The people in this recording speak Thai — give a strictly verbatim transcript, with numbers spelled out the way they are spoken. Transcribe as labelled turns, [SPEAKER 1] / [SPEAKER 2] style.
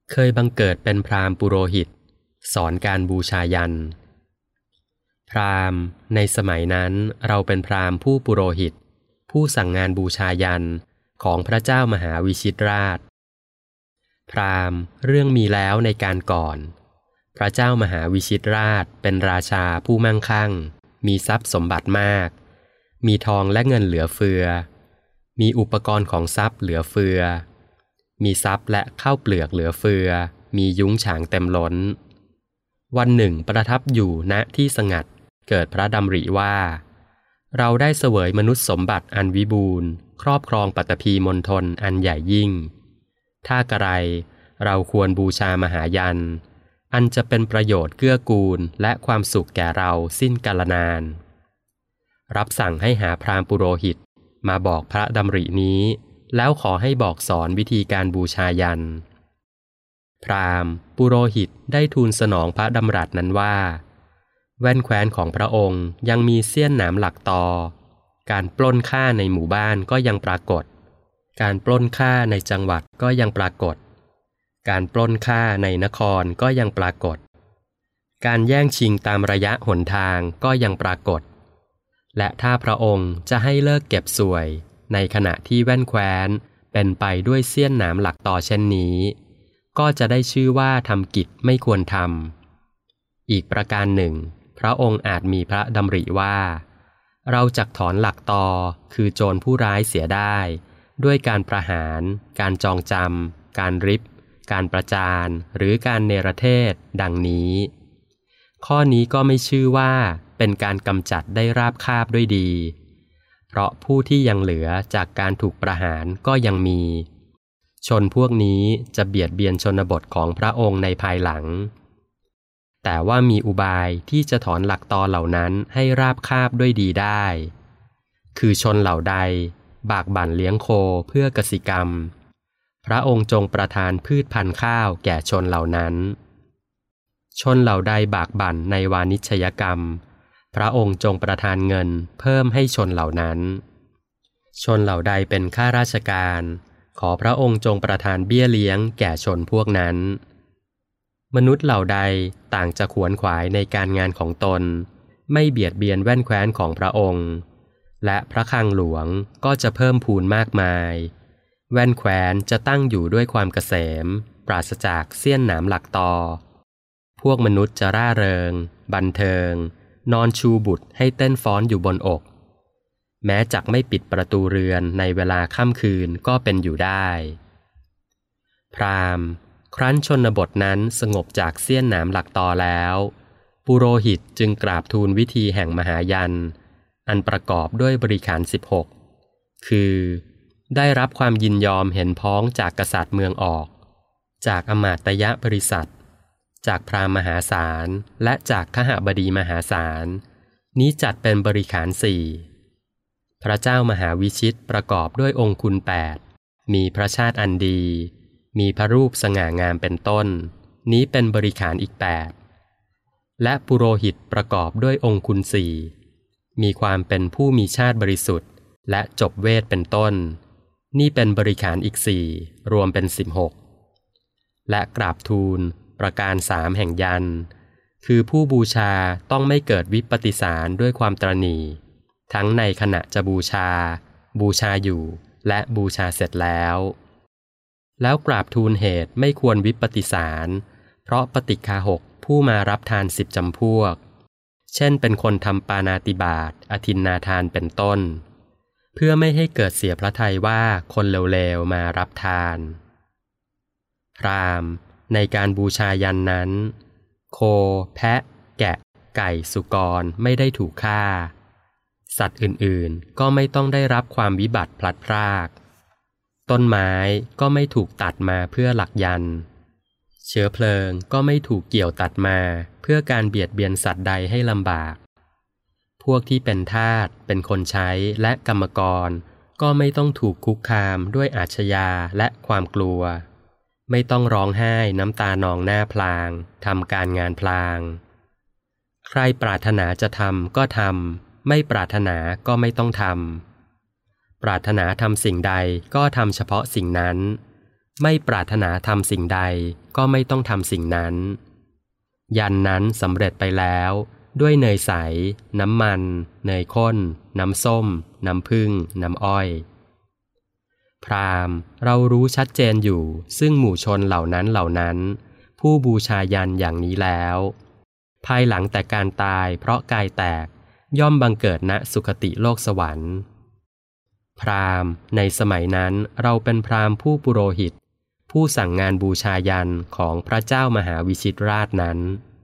[SPEAKER 1] เคยบังเกิดเป็นพราหมณ์ปุโรหิตสอนการบูชายัญพราหมณ์ในสมัยนั้นเราเป็นพราหมณ์ผู้ปุโรหิตผู้สั่งงานบูชายัญของพระเจ้ามหาวิชิตราชพราหมณ์เรื่องมีแล้วในการก่อนพระเจ้ามหาวิชิตราชเป็นราชาผู้มั่งคั่งมีทรัพย์สมบัติมากมีทองและเงินเหลือเฟือมีอุปกรณ์ของทรัพย์เหลือเฟือมีทรัพย์และข้าวเปลือกเหลือเฟือมียุ้งฉางเต็มล้นวันหนึ่งประทับอยู่ณที่สงัดเกิดพระดำริว่าเราได้เสวยมนุษย์สมบัติอันวิบูลย์ครอบครองปัตตภีมณฑลอันใหญ่ยิ่งถ้ากระไรเราควรบูชามหายัญอันจะเป็นประโยชน์เกื้อกูลและความสุขแก่เราสิ้นกาลนานรับสั่งให้หาพราหมณ์ปุโรหิตมาบอกพระดำรินี้แล้วขอให้บอกสอนวิธีการบูชายัญพราหมณ์ปุโรหิตได้ทูลสนองพระดำรัสนั้นว่าแว่นแคว้นของพระองค์ยังมีเสี้ยนหนามหลักตอการปล้นฆ่าในหมู่บ้านก็ยังปรากฏการปล้นฆ่าในจังหวัดก็ยังปรากฏการปล้นฆ่าในนครก็ยังปรากฏการแย่งชิงตามระยะหนทางก็ยังปรากฏและถ้าพระองค์จะให้เลิกเก็บสวยในขณะที่แว่นแคว้นเป็นไปด้วยเสี้ยนหนามหลักตอเช่นนี้ก็จะได้ชื่อว่าทำกิจไม่ควรทำอีกประการหนึ่งพระองค์อาจมีพระดำริว่าเราจักถอนหลักตอคือโจรผู้ร้ายเสียได้ด้วยการประหารการจองจำการริบการประจานหรือการเนรเทศดังนี้ข้อนี้ก็ไม่ชื่อว่าเป็นการกำจัดได้ราบคาบด้วยดีเพราะผู้ที่ยังเหลือจากการถูกประหารก็ยังมีชนพวกนี้จะเบียดเบียนชนบทของพระองค์ในภายหลังแต่ว่ามีอุบายที่จะถอนหลักตอเหล่านั้นให้ราบคาบด้วยดีได้คือชนเหล่าใดบากบั่นเลี้ยงโคเพื่อกสิกรรมพระองค์จงประทานพืชพันธุ์ข้าวแก่ชนเหล่านั้นชนเหล่าใดบากบั่นในวานิชยกรรมพระองค์จงประทานเงินเพิ่มให้ชนเหล่านั้นชนเหล่าใดเป็นข้าราชการขอพระองค์จงประทานเบี้ยเลี้ยงแก่ชนพวกนั้นมนุษย์เหล่าใดต่างจะขวนขวายในการงานของตนไม่เบียดเบียนแว่นแคว้นของพระองค์และพระคลังหลวงก็จะเพิ่มพูนมากมายแว่นแคว้นจะตั้งอยู่ด้วยความเกษมปราศจากเสี้ยนหนามหลักตอพวกมนุษย์จะร่าเริงบันเทิงนอนชูบุตรให้เต้นฟ้อนอยู่บนอกแม้จักไม่ปิดประตูเรือนในเวลาค่ำคืนก็เป็นอยู่ได้พราหมณ์ครั้นชนบทนั้นสงบจากเสี้ยนหนามหลักตอแล้วปุโรหิตจึงกราบทูลวิธีแห่งมหายัญอันประกอบด้วยบริขารสิบหกคือได้รับความยินยอมเห็นพ้องจากกษัตริย์เมืองออกจากอมาตยบริษัทจากพราหมณ์มหาศาลและจากขหบดีมหาศาลนี้จัดเป็นบริขารสี่พระเจ้ามหาวิชิตประกอบด้วยองค์คุณแปดมีพระชาติอันดีมีพระรูปสง่างามเป็นต้นนี้เป็นบริขารอีกแปดและปุโรหิตประกอบด้วยองค์คุณสี่มีความเป็นผู้มีชาติบริสุทธิ์และจบเวทเป็นต้นนี่เป็นบริขารอีกสี่รวมเป็นสิบหกและกราบทูลประการสามแห่งยัญคือผู้บูชาต้องไม่เกิดวิปฏิสารด้วยความตระหนี่ทั้งในขณะจะบูชาบูชาอยู่และบูชาเสร็จแล้วแล้วกราบทูลเหตุไม่ควรวิปฏิสารเพราะปฏิฆาหกผู้มารับทานสิบจำพวกเช่นเป็นคนทำปาณาติบาตอทินนาทานเป็นต้นเพื่อไม่ให้เกิดเสียพระทัยว่าคนเลวๆมารับทานพราหมณ์ในการบูชายัญนั้นโคแพะแกะไก่สุกรไม่ได้ถูกฆ่าสัตว์อื่นๆก็ไม่ต้องได้รับความวิบัติพลัดพรากต้นไม้ก็ไม่ถูกตัดมาเพื่อหลักยัญเชื้อเพลิงก็ไม่ถูกเกี่ยวตัดมาเพื่อการเบียดเบียนสัตว์ใดให้ลำบากพวกที่เป็นทาสเป็นคนใช้และกรรมกรก็ไม่ต้องถูกคุกคามด้วยอาชญาและความกลัวไม่ต้องร้องไห้น้ำตานองหน้าพลางทำการงานพลางใครปรารถนาจะทำก็ทำไม่ปรารถนาก็ไม่ต้องทำปรารถนาทำสิ่งใดก็ทำเฉพาะสิ่งนั้นไม่ปรารถนาทำสิ่งใดก็ไม่ต้องทำสิ่งนั้น ยันนั้นสำเร็จไปแล้วด้วยเนยใสน้ำมันเนยข้นน้ำส้มน้ำผึ้งน้ำอ้อยพราหมณ์เรารู้ชัดเจนอยู่ซึ่งหมู่ชนเหล่านั้นเหล่านั้นผู้บูชายันอย่างนี้แล้วภายหลังแต่การตายเพราะกายแตกย่อมบังเกิดณสุคติโลกสวรรค์พราหมณ์ในสมัยนั้นเราเป็นพราหมณ์ผู้ปุโรหิตผู้สั่งงานบูชายันของพระเจ้ามหาวิชิตราชนั้น